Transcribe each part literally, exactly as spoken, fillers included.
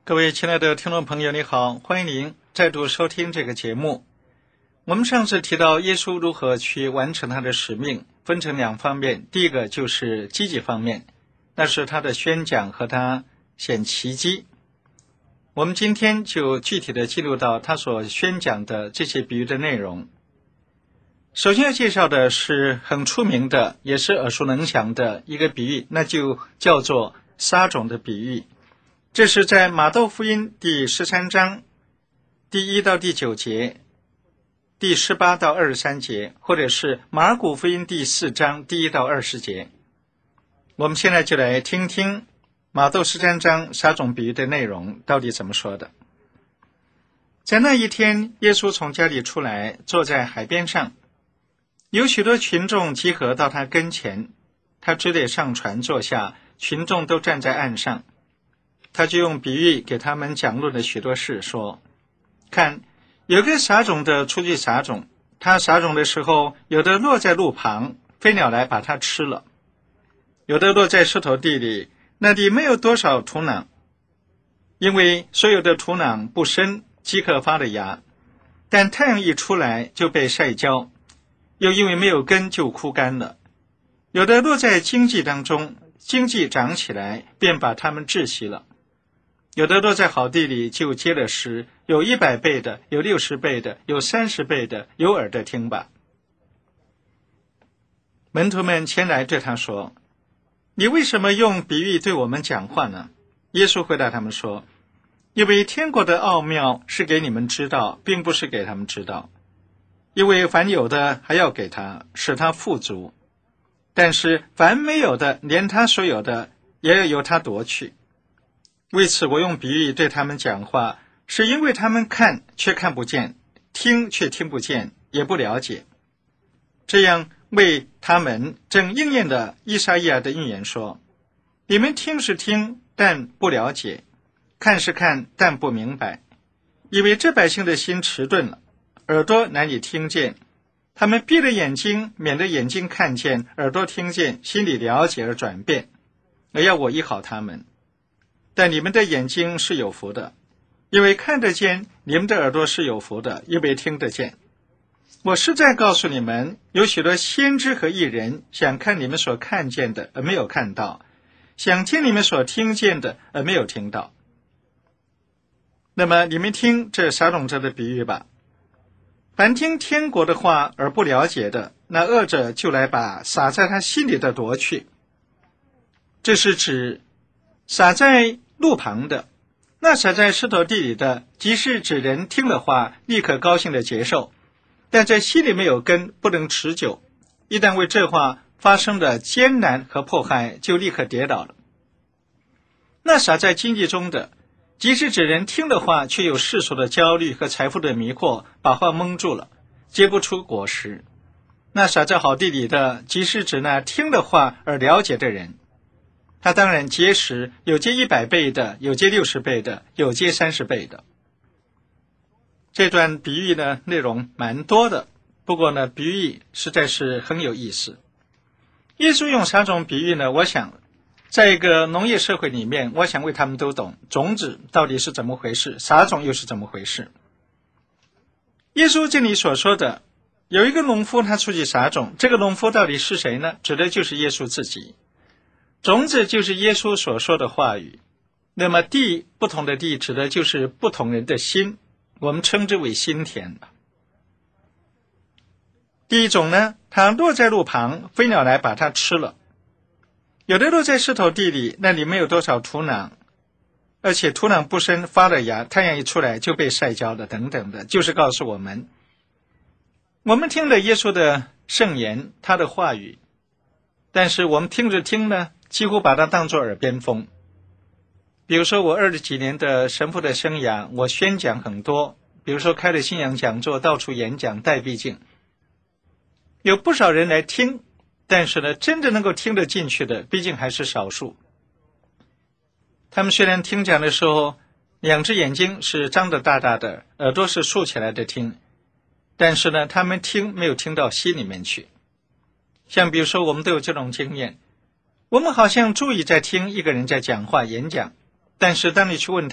各位亲爱的听众朋友，你好，欢迎您再度收听这个节目。我们上次提到耶稣如何去完成他的使命，分成两方面，第一个就是积极方面，那是他的宣讲和他显奇迹。我们今天就具体的记录到他所宣讲的这些比喻的内容。首先要介绍的是很出名的，也是耳熟能详的一个比喻，那就叫做撒种的比喻。这是在马窦福音第十三章第一到第九节，第十八到二十三节，或者是马可福音第四章第一到二十节。我们现在就来听听马窦十三章撒种比喻的内容到底怎么说的。在那一天，耶稣从家里出来，坐在海边上，有许多群众集合到他跟前，他只得上船坐下，群众都站在岸上。他就用比喻给他们讲论了许多事，说：看，有个撒种的出去撒种，他撒种的时候，有的落在路旁，飞鸟来把它吃了；有的落在石头地里，那地没有多少土壤，因为所有的土壤不深，即刻发了芽，但太阳一出来就被晒焦，又因为没有根就枯干了；有的落在荆棘当中，荆棘长起来，便把它们窒息了；有的落在好地里，就结了实，有一百倍的，有六十倍的，有三十倍的，有耳的听吧。门徒们前来对他说：你为什么用比喻对我们讲话呢？耶稣回答他们说：因为天国的奥妙是给你们知道，并不是给他们知道。因为凡有的还要给他，使他富足；但是凡没有的，连他所有的也要由他夺去。为此我用比喻对他们讲话，是因为他们看却看不见，听却听不见，也不了解。这样为他们正应验的以赛亚的预言说：你们听是听，但不了解；看是看，但不明白。因为这百姓的心迟钝了，耳朵难以听见，他们闭了眼睛，免得眼睛看见，耳朵听见，心里了解而转变，而要我医好他们。但你们的眼睛是有福的，因为看得见；你们的耳朵是有福的，因为听得见。我实在告诉你们，有许多先知和义人想看你们所看见的，而没有看到；想听你们所听见的，而没有听到。那么你们听这撒种者的比喻吧。凡听天国的话而不了解的，那恶者就来把撒在他心里的夺去。这是指撒在路旁的，那撒在石头地里的，即是指人听了话，立刻高兴的接受，但在心里没有根，不能持久。一旦为这话发生的艰难和迫害，就立刻跌倒了。那撒在荆棘中的，即是指人听了话，却有世俗的焦虑和财富的迷惑，把话蒙住了，结不出果实。那撒在好地里的，即是指那听了话而了解的人，他当然结实，有结一百倍的，有结六十倍的，有结三十倍的。这段比喻呢，内容蛮多的，不过呢，比喻实在是很有意思。耶稣用撒种比喻呢，我想在一个农业社会里面，我想为他们都懂种子到底是怎么回事，撒种又是怎么回事。耶稣这里所说的，有一个农夫他出去撒种，这个农夫到底是谁呢？指的就是耶稣自己。种子就是耶稣所说的话语，那么地，不同的地指的就是不同人的心，我们称之为心田。第一种呢，它落在路旁，飞鸟来把它吃了；有的落在石头地里，那里没有多少土壤，而且土壤不深，发了芽，太阳一出来就被晒焦了，等等的，就是告诉我们，我们听了耶稣的圣言，他的话语，但是我们听着听呢，几乎把它当作耳边风。比如说我二十几年的神父的生涯，我宣讲很多，比如说开了信仰讲座，到处演讲，带毕竟有不少人来听，但是呢，真正能够听得进去的毕竟还是少数。他们虽然听讲的时候两只眼睛是张得大大的，耳朵是竖起来的听，但是呢，他们听没有听到心里面去。像比如说我们都有这种经验，我们好像注意在听一个人在讲话演讲，但是当你去问他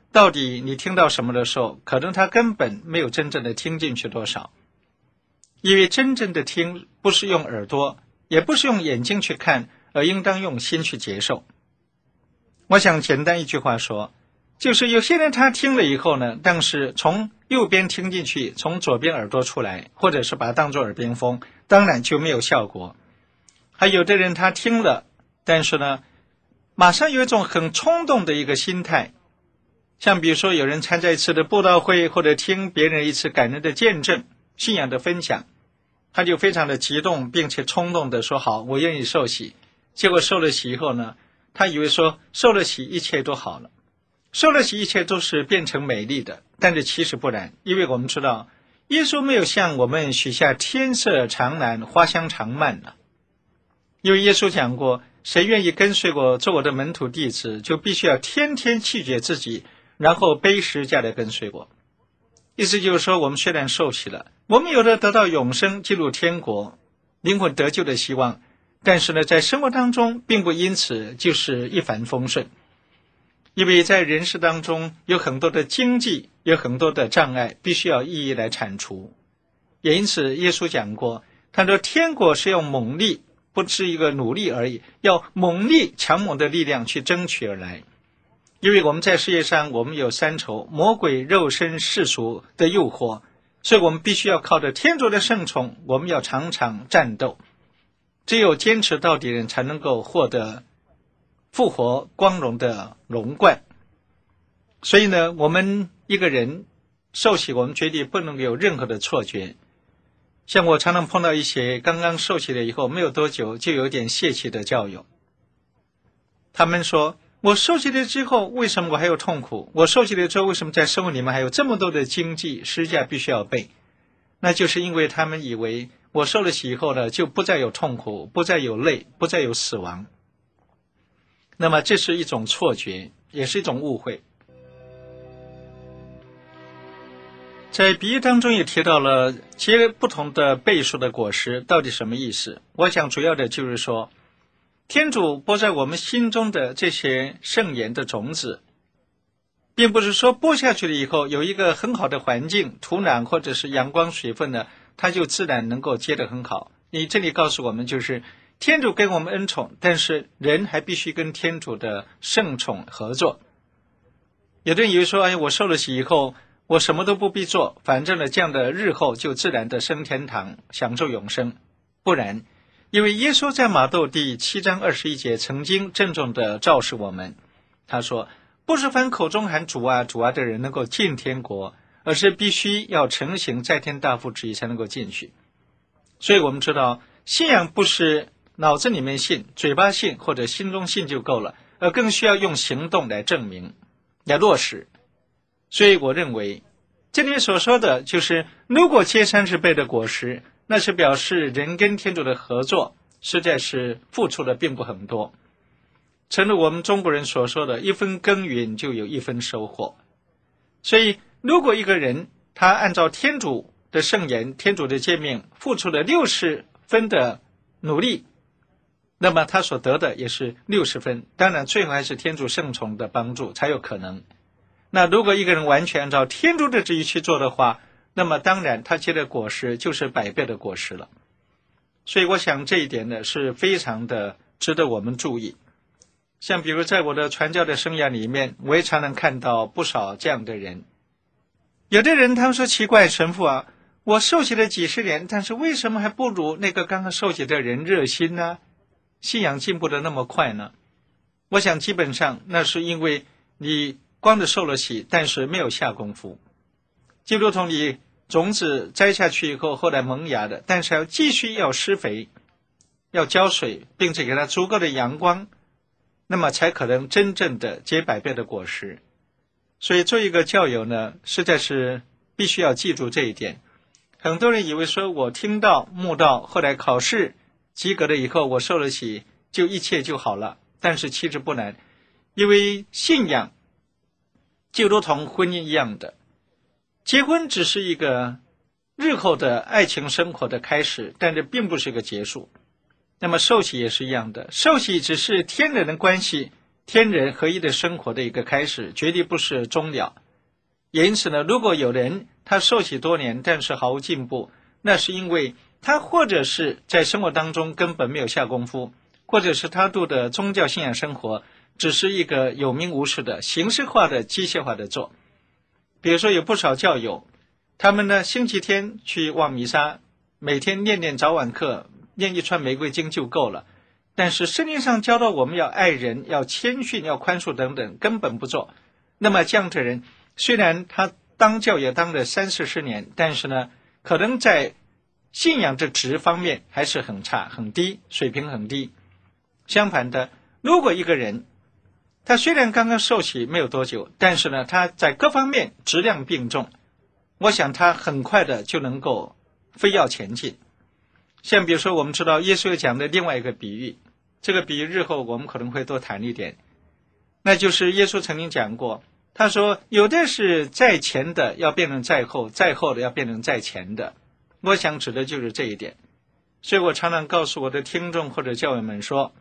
到底你听到什么的时候，可能他根本没有真正的听进去多少。因为真正的听不是用耳朵，也不是用眼睛去看，而应当用心去接受。我想简单一句话说，就是有些人他听了以后呢，但是从右边听进去，从左边耳朵出来，或者是把它当作耳边风，当然就没有效果。还有的人他听了，但是呢马上有一种很冲动的一个心态，像比如说有人参加一次的布道会，或者听别人一次感人的见证，信仰的分享，他就非常的激动，并且冲动的说好，我愿意受洗。结果受了洗以后呢，他以为说受了洗一切都好了，受了洗一切都是变成美丽的，但是其实不然。因为我们知道耶稣没有向我们许下天色长蓝花香长漫了，因为耶稣讲过，谁愿意跟随我做我的门徒弟子，就必须要天天弃绝自己，然后背十字架来跟随我。意思就是说，我们虽然受洗了，我们有了得到永生进入天国灵魂得救的希望，但是呢在生活当中并不因此就是一帆风顺。因为在人世当中有很多的经济，有很多的障碍，必须要一一来铲除。也因此耶稣讲过，他说天国是用猛力，不是一个努力而已，要猛力强猛的力量去争取而来。因为我们在世界上，我们有三仇，魔鬼、肉身、世俗的诱惑，所以我们必须要靠着天主的圣宠，我们要常常战斗。只有坚持到底的人才能够获得复活光荣的荣冠。所以呢，我们一个人受洗，我们绝对不能有任何的错觉。像我常常碰到一些刚刚受洗了以后没有多久就有点泄气的教友，他们说，我受洗了之后为什么我还有痛苦？我受洗了之后为什么在生活里面还有这么多的经济十字架必须要背？那就是因为他们以为我受了洗以后呢，就不再有痛苦，不再有累，不再有死亡。那么这是一种错觉，也是一种误会。在比喻当中也提到了结不同的倍数的果实到底什么意思。我想主要的就是说，天主播在我们心中的这些圣言的种子，并不是说播下去了以后有一个很好的环境，土壤或者是阳光水分呢，它就自然能够结得很好。你这里告诉我们，就是天主给我们恩宠，但是人还必须跟天主的圣宠合作。有的人以为说，哎，我受了洗以后我什么都不必做，反正呢这样的日后就自然的升天堂享受永生。不然，因为耶稣在马窦第七章二十一节曾经郑重的昭示我们，他说，不是凡口中喊主啊主啊的人能够进天国，而是必须要承行在天大父旨意才能够进去。所以我们知道，信仰不是脑子里面信，嘴巴信或者心中信就够了，而更需要用行动来证明，来落实。所以我认为这里面所说的就是，如果结三十倍的果实，那是表示人跟天主的合作实在是付出的并不很多。诚如我们中国人所说的，一分耕耘就有一分收获。所以如果一个人他按照天主的圣言，天主的诫命付出了六十分的努力，那么他所得的也是六十分，当然最后还是天主圣宠的帮助才有可能。那如果一个人完全按照天主的旨意去做的话，那么当然他结的果实就是百倍的果实了。所以我想这一点呢是非常的值得我们注意。像比如在我的传教的生涯里面，我也常常看到不少这样的人。有的人他们说，奇怪，神父啊，我受洗了几十年，但是为什么还不如那个刚刚受洗的人热心呢？信仰进步的那么快呢？我想基本上那是因为你光是受了洗，但是没有下功夫。就如同你种子摘下去以后，后来萌芽的，但是要继续要施肥，要浇水，并且给它足够的阳光，那么才可能真正的结百倍的果实。所以做一个教友呢，实在是必须要记住这一点。很多人以为说，我听到慕道，后来考试及格了以后，我受了洗，就一切就好了。但是其实不难，因为信仰就如同婚姻一样的，结婚只是一个日后的爱情生活的开始，但这并不是一个结束。那么受洗也是一样的，受洗只是天人的关系， 天人合一的生活的一个开始，绝对不是终了。也因此呢，如果有人他受洗多年，但是毫无进步，那是因为他或者是在生活当中根本没有下功夫，或者是他度的宗教信仰生活只是一个有名无实的形式化的机械化的做。比如说有不少教友，他们呢星期天去望弥撒，每天念念早晚课，念一串玫瑰经就够了，但是圣经上教导我们要爱人，要谦逊，要宽恕等等，根本不做。那么这样的人虽然他当教也当了三四十年，但是呢可能在信仰的值方面还是很差很低，水平很低。相反的，如果一个人他虽然刚刚受洗没有多久，但是呢他在各方面质量并重，我想他很快的就能够飞跃前进。像比如说我们知道耶稣讲的另外一个比喻，这个比喻日后我们可能会多谈一点，那就是耶稣曾经讲过，他说有的是在前的要变成在后，在后的要变成在前的，我想指的就是这一点。所以我常常告诉我的听众或者教友们说，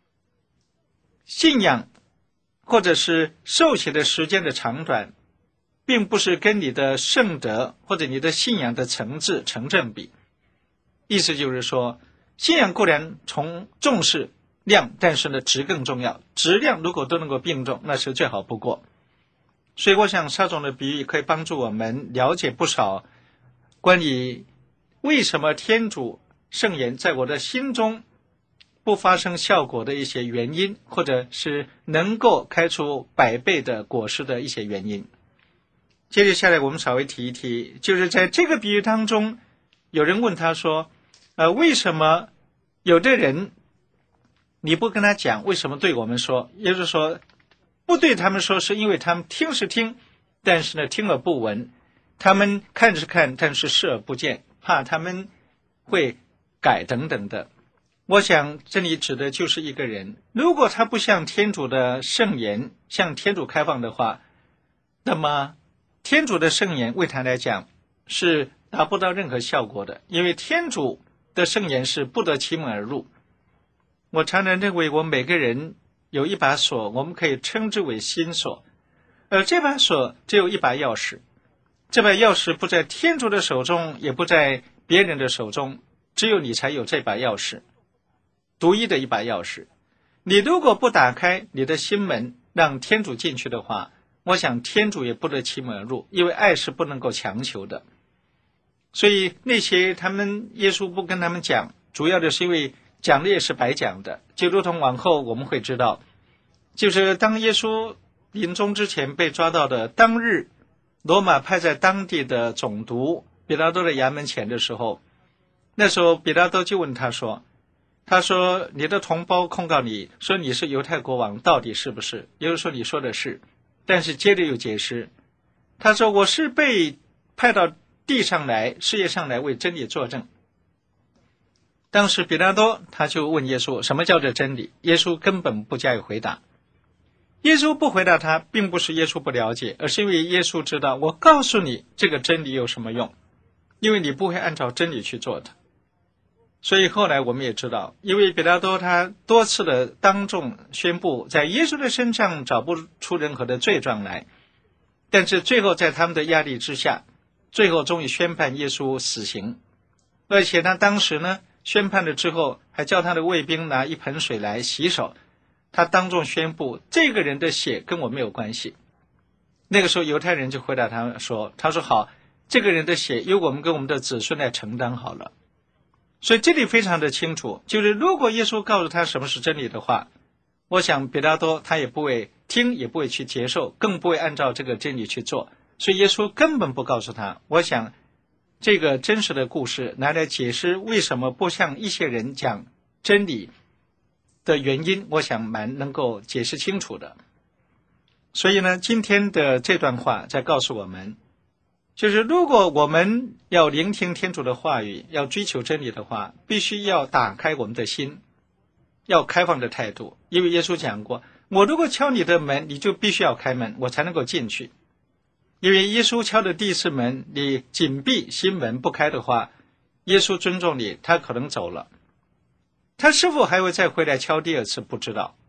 信仰或者是受洗的时间的长短，并不是跟你的圣德或者你的信仰的层次成正比。意思就是说，信仰固然从重视量，但是呢质更重要，质量如果都能够并重，那是最好不过。所以我想撒种的比喻可以帮助我们了解不少关于为什么天主圣言在我的心中不发生效果的一些原因，或者是能够开出百倍的果实的一些原因。接着下来我们稍微提一提，就是在这个比喻当中，有人问他说呃，为什么有的人你不跟他讲，为什么对我们说？也就是说不对他们说，是因为他们听是听，但是呢听而不闻，他们看是看，但是视而不见，怕他们会改等等的。我想这里指的就是一个人，如果他不像天主的圣言向天主开放的话，那么天主的圣言为他来讲是达不到任何效果的，因为天主的圣言是不得其门而入。我常常认为我们每个人有一把锁，我们可以称之为心锁，而这把锁只有一把钥匙，这把钥匙不在天主的手中，也不在别人的手中，只有你才有这把钥匙，独一的一把钥匙。你如果不打开你的心门让天主进去的话，我想天主也不得其门而入，因为爱是不能够强求的。所以那些他们耶稣不跟他们讲，主要的是因为讲的也是白讲的，就如同往后我们会知道，就是当耶稣临终之前被抓到的当日，罗马派在当地的总督比拉多的衙门前的时候，那时候比拉多就问他说他说你的同胞控告你说你是犹太国王，到底是不是？也就是说你说的是，但是接着又解释，他说我是被派到地上来，世界上来为真理作证。当时比拉多他就问耶稣什么叫做真理，耶稣根本不加以回答。耶稣不回答他，并不是耶稣不了解，而是因为耶稣知道，我告诉你这个真理有什么用，因为你不会按照真理去做的。所以后来我们也知道，因为比拉多他多次的当众宣布在耶稣的身上找不出任何的罪状来，但是最后在他们的压力之下，最后终于宣判耶稣死刑。而且他当时呢宣判了之后，还叫他的卫兵拿一盆水来洗手，他当众宣布这个人的血跟我没有关系。那个时候犹太人就回答他说他说好，这个人的血由我们跟我们的子孙来承担好了。所以这里非常的清楚，就是如果耶稣告诉他什么是真理的话，我想比拉多他也不会听，也不会去接受，更不会按照这个真理去做。所以耶稣根本不告诉他。我想这个真实的故事拿来解释为什么不向一些人讲真理的原因，我想蛮能够解释清楚的。所以呢，今天的这段话在告诉我们，就是如果我们要聆听天主的话语，要追求真理的话，必须要打开我们的心，要开放的态度。因为耶稣讲过，我如果敲你的门，你就必须要开门，我才能够进去。因为耶稣敲的第一次门，你紧闭心门不开的话，耶稣尊重你，他可能走了，他是否还会再回来敲第二次不知道。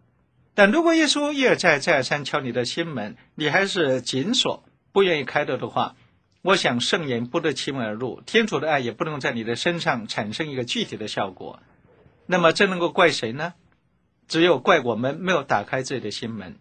但如果耶稣一而再再而三敲你的心门，你还是紧锁不愿意开的的话，我想圣言不得其门而入，天主的爱也不能在你的身上产生一个具体的效果。那么这能够怪谁呢？只有怪我们没有打开自己的心门。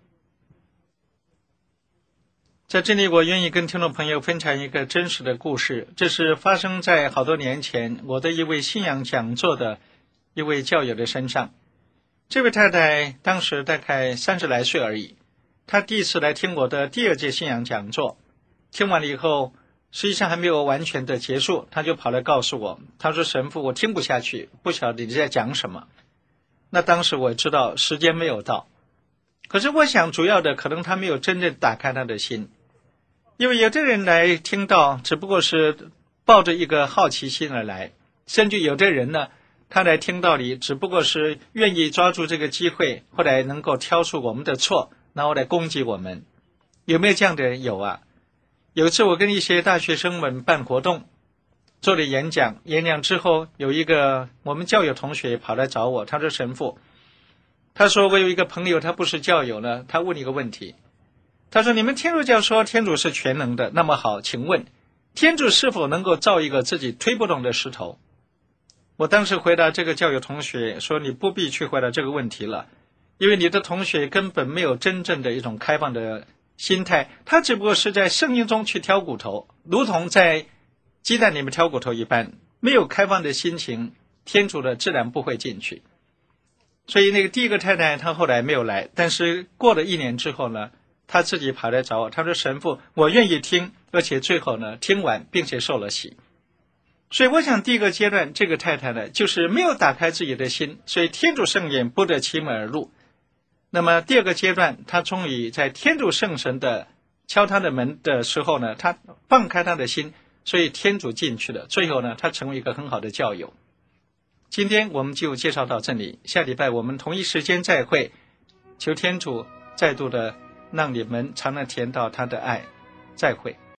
在这里我愿意跟听众朋友分享一个真实的故事，这是发生在好多年前我的一位信仰讲座的一位教友的身上。这位太太当时大概三十来岁而已，她第一次来听我的第二届信仰讲座，听完了以后实际上还没有完全的结束，她就跑来告诉我，她说神父，我听不下去，不晓得你在讲什么。那当时我知道时间没有到，可是我想主要的可能她没有真正打开她的心，因为有的人来听到只不过是抱着一个好奇心而来，甚至有的人呢，他来听道理只不过是愿意抓住这个机会，后来能够挑出我们的错，然后来攻击我们。有没有这样的人？有啊。有一次我跟一些大学生们办活动，做了演讲，演讲之后有一个我们教友同学跑来找我，他说神父，他说我有一个朋友他不是教友呢，他问你一个问题，他说你们天主教说天主是全能的，那么好，请问天主是否能够造一个自己推不动的石头？我当时回答这个教友同学说，你不必去回答这个问题了，因为你的同学根本没有真正的一种开放的心态，他只不过是在圣经中去挑骨头，如同在鸡蛋里面挑骨头一般，没有开放的心情，天主的自然不会进去。所以那个第一个太太她后来没有来，但是过了一年之后呢，她自己跑来找我，她说神父，我愿意听，而且最后呢听完并且受了洗。所以我想第一个阶段这个太太呢就是没有打开自己的心，所以天主圣言不得其门而入。那么第二个阶段，她终于在天主圣神的敲她的门的时候呢，她放开她的心，所以天主进去了，最后呢她成为一个很好的教友。今天我们就介绍到这里，下礼拜我们同一时间再会，求天主再度的让你们常能甜到他的爱，再会。